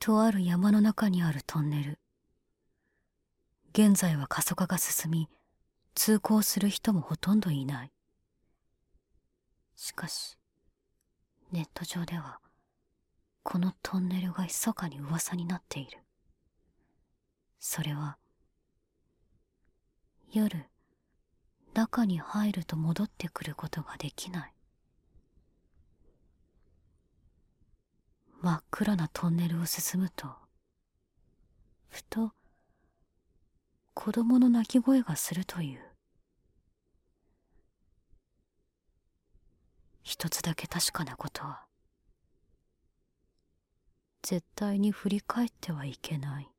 とある山の中にあるトンネル。現在は過疎化が進み、通行する人もほとんどいない。しかし、ネット上では、このトンネルが密かに噂になっている。それは、夜、中に入ると戻ってくることができない。真っ暗なトンネルを進むと、ふと、子供の泣き声がするという。一つだけ確かなことは、絶対に振り返ってはいけない。